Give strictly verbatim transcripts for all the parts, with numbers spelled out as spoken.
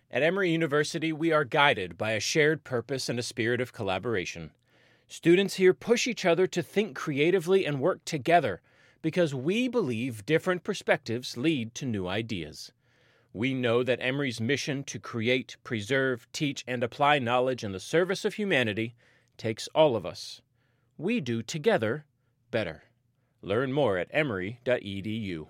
At Emory University, we are guided by a shared purpose and a spirit of collaboration. Students here push each other to think creatively and work together because we believe different perspectives lead to new ideas. We know that Emory's mission to create, preserve, teach, and apply knowledge in the service of humanity takes all of us. We do together better. Learn more at emory dot e d u.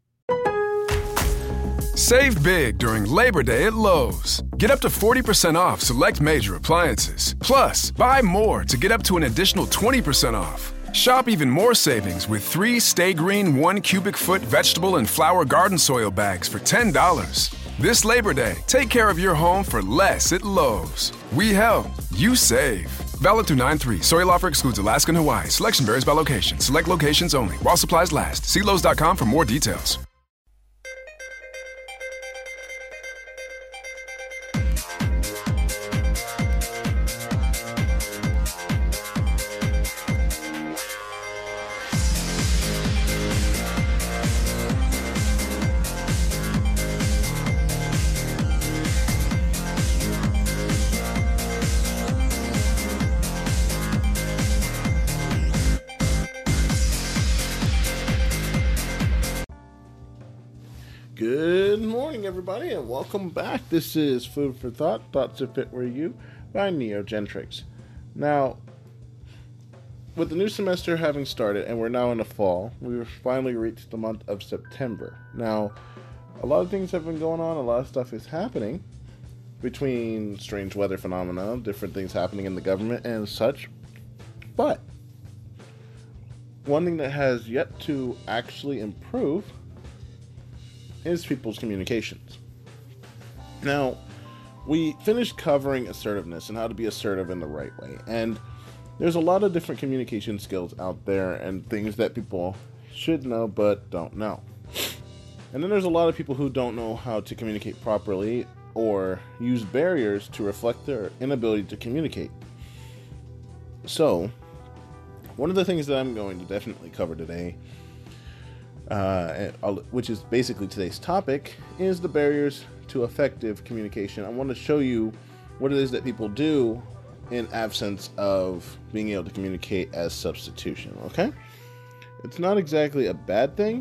Save big during Labor Day at Lowe's. Get up to forty percent off select major appliances. Plus, buy more to get up to an additional twenty percent off. Shop even more savings with three Stay Green one cubic foot vegetable and flower garden soil bags for ten dollars. This Labor Day, take care of your home for less at Lowe's. We help, you save. Valid through nine three. Soil offer excludes Alaska and Hawaii. Selection varies by location. Select locations only. While supplies last. See Lowe's dot com for more details. Good morning, everybody, and welcome back. This is Food for Thought, Thoughts That Fit Where You by Neogentrix. Now, with the new semester having started, and we're now in the fall, we've finally reached the month of September. Now, a lot of things have been going on, a lot of stuff is happening between strange weather phenomena, different things happening in the government and such, but one thing that has yet to actually improve is people's communications. Now, we finished covering assertiveness and how to be assertive in the right way, and there's a lot of different communication skills out there and things that people should know but don't know. And then there's a lot of people who don't know how to communicate properly or use barriers to reflect their inability to communicate. So, one of the things that I'm going to definitely cover today, Uh, which is basically today's topic, is the barriers to effective communication. I want to show you what it is that people do in absence of being able to communicate as substitution, okay? It's not exactly a bad thing,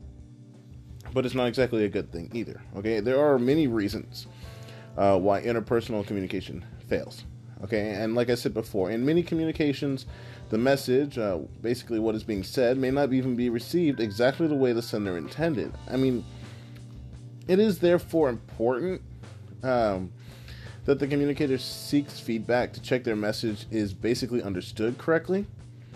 but it's not exactly a good thing either, okay? There are many reasons uh, why interpersonal communication fails, okay? And like I said before, in many communications, the message, uh, basically what is being said, may not even be received exactly the way the sender intended. I mean, it is therefore important um, that the communicator seeks feedback to check their message is basically understood correctly.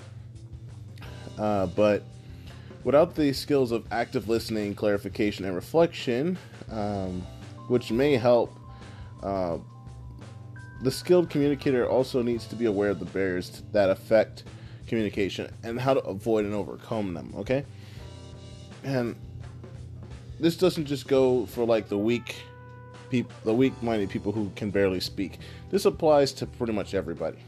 Uh, but without the skills of active listening, clarification, and reflection, um, which may help, uh, the skilled communicator also needs to be aware of the barriers that affect communication and how to avoid and overcome them, okay? And this doesn't just go for like the weak people, the weak-minded people who can barely speak. This applies to pretty much everybody.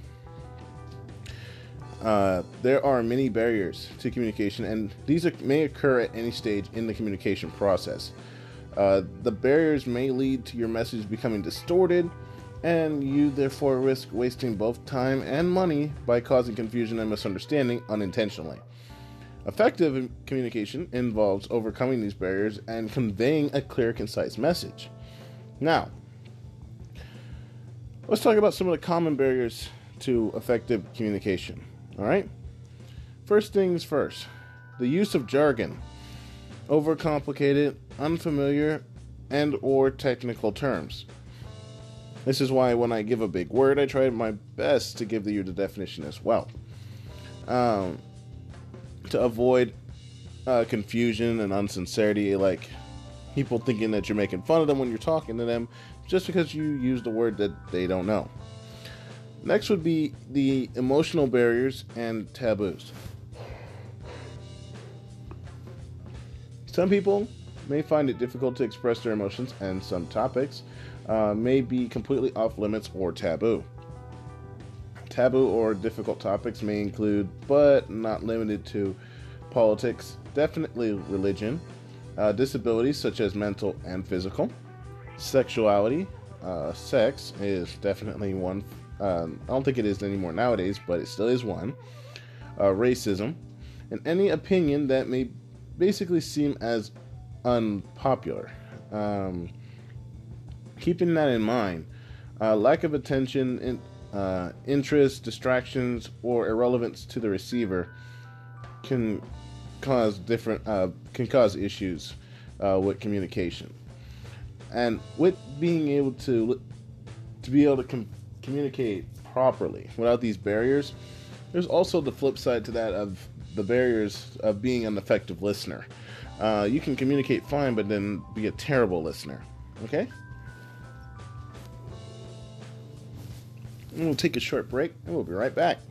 Uh, there are many barriers to communication, and these are, may occur at any stage in the communication process. Uh, the barriers may lead to your message becoming distorted, and you therefore risk wasting both time and money by causing confusion and misunderstanding unintentionally. Effective communication involves overcoming these barriers and conveying a clear, concise message. Now, let's talk about some of the common barriers to effective communication. All right? First things first, the use of jargon, overcomplicated, unfamiliar, and or technical terms. This is why when I give a big word, I try my best to give you the definition as well. Um, to avoid uh, confusion and insincerity, like people thinking that you're making fun of them when you're talking to them just because you used a word that they don't know. Next would be the emotional barriers and taboos. Some people may find it difficult to express their emotions, and some topics uh, may be completely off limits or taboo. Taboo or difficult topics may include, but not limited to, politics, definitely religion, uh, disabilities such as mental and physical, sexuality, uh, sex is definitely one. Um, I don't think it is anymore nowadays, but it still is one. Uh, racism, and any opinion that may basically seem as unpopular. Um, keeping that in mind, uh, lack of attention, in, uh, interest, distractions, or irrelevance to the receiver can cause different uh, can cause issues uh, with communication. And with being able to to be able to com- communicate properly without these barriers, there's also the flip side to that of the barriers of being an effective listener. Uh, you can communicate fine, but then be a terrible listener. Okay? And we'll take a short break, and we'll be right back.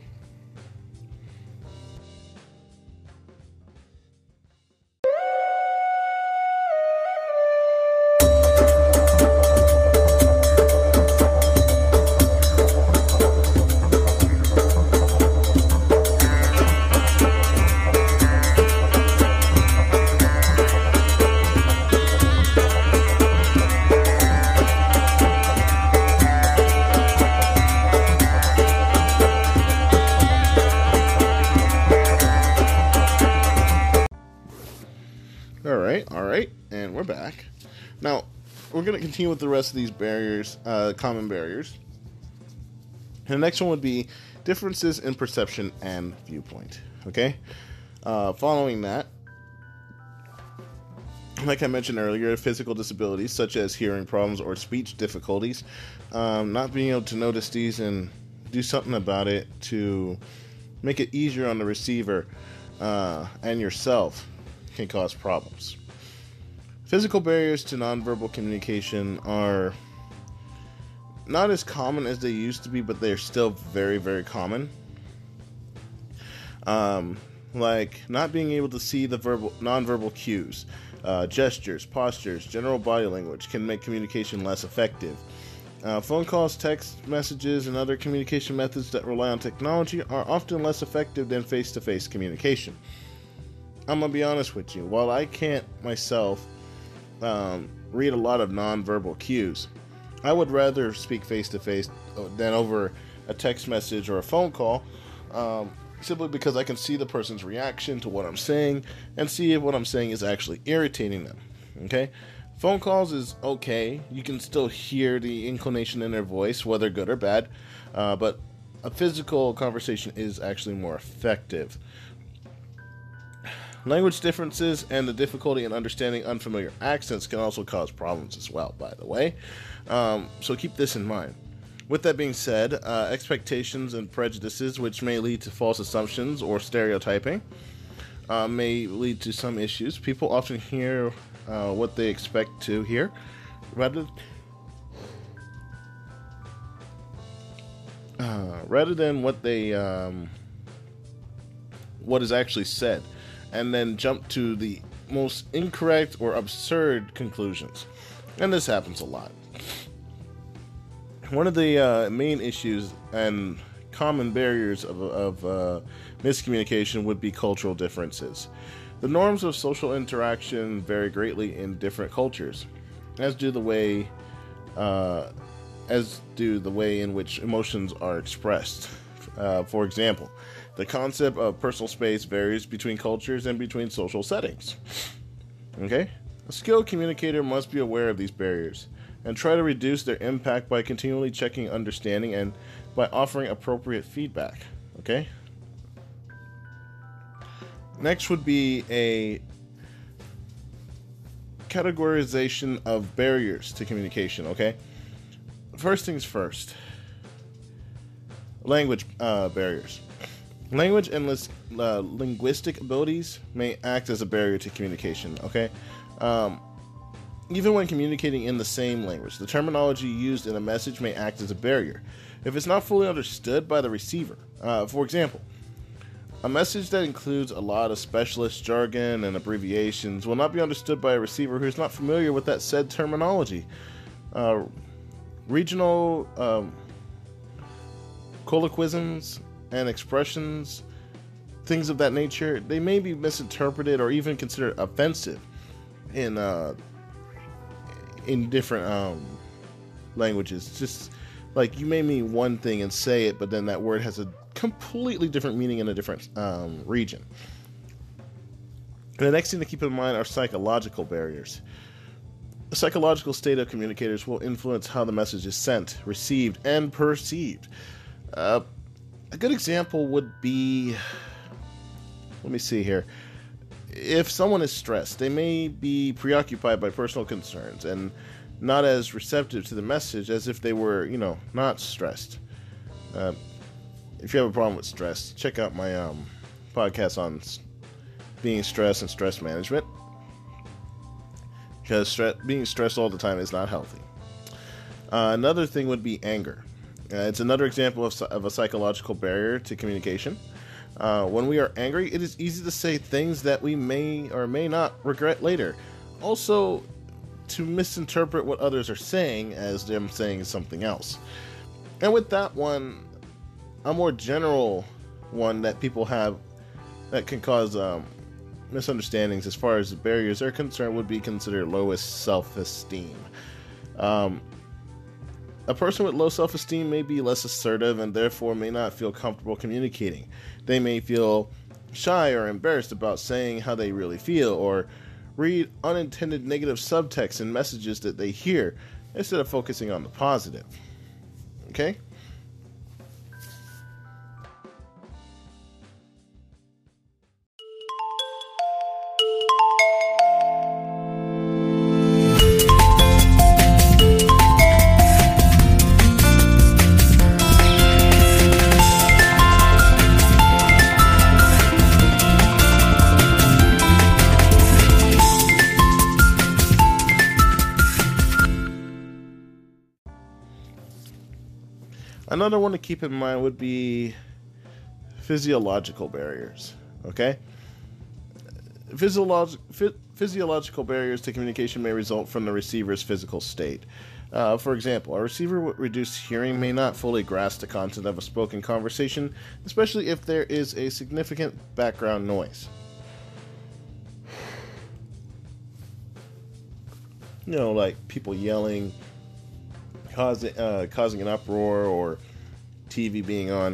Alright, alright, and we're back. Now, we're going to continue with the rest of these barriers, uh, common barriers. And the next one would be differences in perception and viewpoint. Okay? Uh, following that, like I mentioned earlier, physical disabilities such as hearing problems or speech difficulties, um, not being able to notice these and do something about it to make it easier on the receiver uh, and yourself can cause problems. Physical barriers to nonverbal communication are not as common as they used to be, but they're still very, very common. Um, like not being able to see the verbal, nonverbal cues, uh, gestures, postures, general body language can make communication less effective. Uh, phone calls, text messages, and other communication methods that rely on technology are often less effective than face-to-face communication. I'm going to be honest with you. While I can't myself um, read a lot of nonverbal cues, I would rather speak face-to-face than over a text message or a phone call, um, simply because I can see the person's reaction to what I'm saying and see if what I'm saying is actually irritating them. Okay? Phone calls is okay. You can still hear the inclination in their voice, whether good or bad, uh, but a physical conversation is actually more effective. Language differences and the difficulty in understanding unfamiliar accents can also cause problems as well, by the way. Um, so keep this in mind. With that being said, uh, expectations and prejudices, which may lead to false assumptions or stereotyping, uh, may lead to some issues. People often hear uh, what they expect to hear, rather, uh, rather than what they um, what is actually said, and then jump to the most incorrect or absurd conclusions. And this happens a lot. One of the uh, main issues and common barriers of, of uh, miscommunication would be cultural differences. The norms of social interaction vary greatly in different cultures, as do the way, uh, as do the way in which emotions are expressed. Uh, for example, the concept of personal space varies between cultures and between social settings. Okay? A skilled communicator must be aware of these barriers and try to reduce their impact by continually checking understanding and by offering appropriate feedback. Okay? Next would be a categorization of barriers to communication. Okay? First things first. Language uh, barriers. Language and lis- uh, linguistic abilities may act as a barrier to communication, okay? Um, even when communicating in the same language, the terminology used in a message may act as a barrier if it's not fully understood by the receiver. Uh, for example, a message that includes a lot of specialist jargon and abbreviations will not be understood by a receiver who is not familiar with that said terminology. Uh, regional um, colloquisms and expressions, things of that nature, they may be misinterpreted or even considered offensive in uh, in different um, languages. Just like you may mean one thing and say it, but then that word has a completely different meaning in a different um, region. And the next thing to keep in mind are psychological barriers. The psychological state of communicators will influence how the message is sent, received, and perceived. Uh, a good example would be, let me see here. If someone is stressed, they may be preoccupied by personal concerns and not as receptive to the message as if they were, you know, not stressed. Uh, if you have a problem with stress, check out my um, podcast on being stressed and stress management. Because stre- being stressed all the time is not healthy. Uh, another thing would be anger. Uh, it's another example of, of a psychological barrier to communication. Uh, when we are angry, it is easy to say things that we may or may not regret later. Also, to misinterpret what others are saying as them saying something else. And with that one, a more general one that people have that can cause um, misunderstandings as far as the barriers are concerned would be considered lowest self-esteem. Um, a person with low self-esteem may be less assertive and therefore may not feel comfortable communicating. They may feel shy or embarrassed about saying how they really feel, or read unintended negative subtext in messages that they hear instead of focusing on the positive. Okay? Another one to keep in mind would be physiological barriers, okay? Physiolog- phy- physiological barriers to communication may result from the receiver's physical state. Uh, for example, a receiver with reduced hearing may not fully grasp the content of a spoken conversation, especially if there is a significant background noise. You know, like people yelling, causing uh, causing an uproar, or T V being on.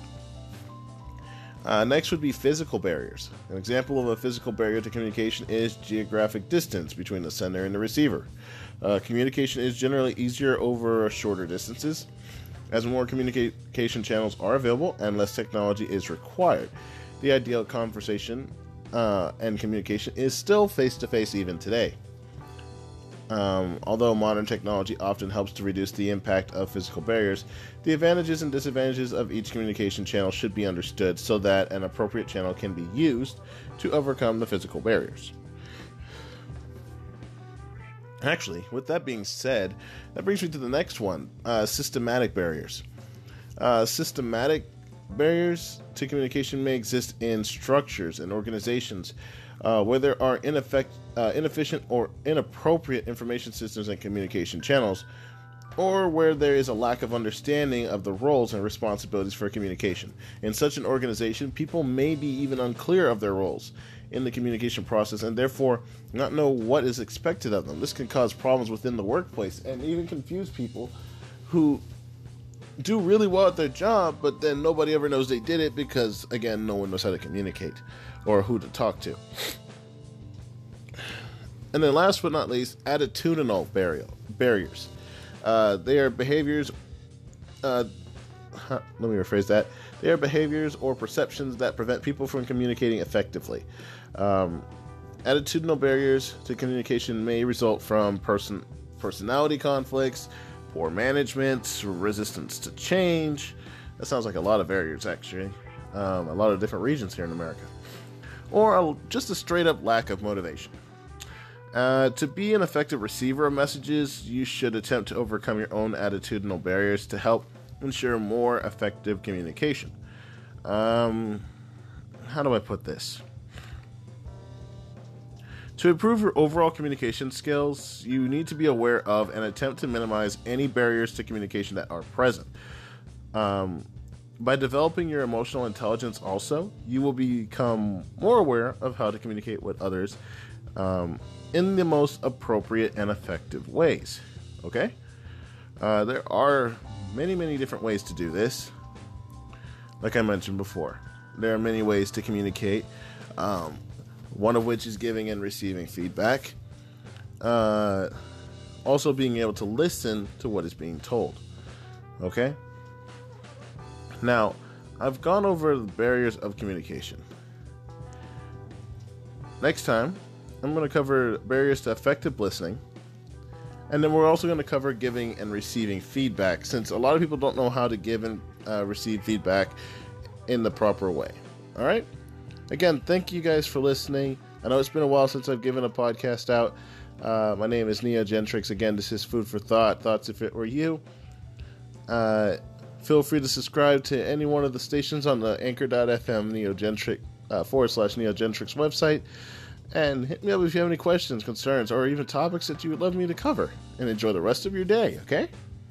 Uh, next would be physical barriers. An example of a physical barrier to communication is geographic distance between the sender and the receiver. Uh, communication is generally easier over shorter distances, as more communication channels are available and less technology is required. The ideal conversation uh, and communication is still face-to-face even today. Um, although modern technology often helps to reduce the impact of physical barriers, the advantages and disadvantages of each communication channel should be understood so that an appropriate channel can be used to overcome the physical barriers. Actually, with that being said, that brings me to the next one, uh, systematic barriers. Uh, systematic barriers to communication may exist in structures and organizations Uh, where there are ineffect, uh, inefficient or inappropriate information systems and communication channels, or where there is a lack of understanding of the roles and responsibilities for communication. In such an organization, people may be even unclear of their roles in the communication process and therefore not know what is expected of them. This can cause problems within the workplace and even confuse people who do really well at their job, but then nobody ever knows they did it because, again, no one knows how to communicate or who to talk to. And then last but not least, attitudinal barrier, barriers. Uh, they are behaviors, uh, huh, let me rephrase that. They are behaviors or perceptions that prevent people from communicating effectively. Um, attitudinal barriers to communication may result from person personality conflicts, poor management, resistance to change. That sounds like a lot of barriers, actually. Um, a lot of different regions here in America. Or a, just a straight up lack of motivation. Uh, to be an effective receiver of messages, you should attempt to overcome your own attitudinal barriers to help ensure more effective communication. Um, how do I put this? To improve your overall communication skills, you need to be aware of and attempt to minimize any barriers to communication that are present. Um, by developing your emotional intelligence also, you will become more aware of how to communicate with others um, in the most appropriate and effective ways. Okay? Uh, there are many, many different ways to do this. Like I mentioned before, there are many ways to communicate, um, one of which is giving and receiving feedback. Uh, also being able to listen to what is being told. Okay? Now, I've gone over the barriers of communication. Next time, I'm going to cover barriers to effective listening. And then we're also going to cover giving and receiving feedback, since a lot of people don't know how to give and uh, receive feedback in the proper way. All right? Again, thank you guys for listening. I know it's been a while since I've given a podcast out. Uh, my name is Neo Gentrix. Again, this is Food for Thought, Thoughts If It Were You. Uh, feel free to subscribe to any one of the stations on the anchor dot f m Neo Gentrix, uh, forward slash Neo Gentrix website. And hit me up if you have any questions, concerns, or even topics that you would love me to cover. And enjoy the rest of your day, okay?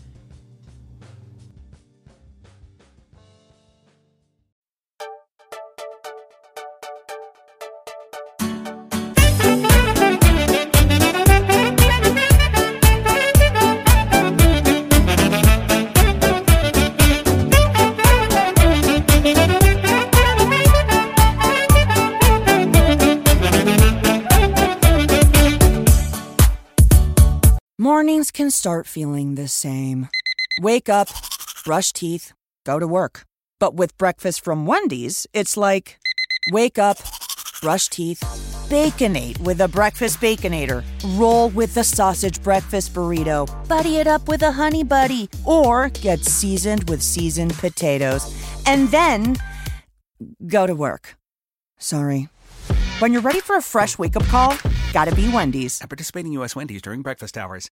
Mornings can start feeling the same. Wake up, brush teeth, go to work. But with breakfast from Wendy's, it's like, wake up, brush teeth, Baconate with a breakfast Baconator. Roll with the sausage breakfast burrito. Buddy it up with a Honey Buddy. Or get seasoned with seasoned potatoes. And then go to work. Sorry. When you're ready for a fresh wake-up call, gotta be Wendy's. At participating U S Wendy's during breakfast hours.